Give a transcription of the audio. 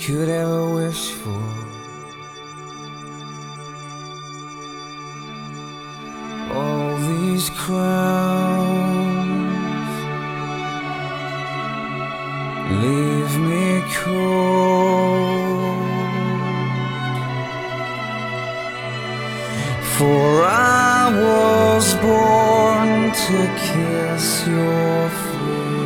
could ever wish for. All these crowns leave me cold, for I was born to kiss your face.